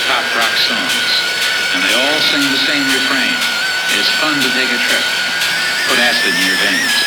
pop rock songs, and they all sing the same refrain. It's fun to take a trip. Put acid in your veins.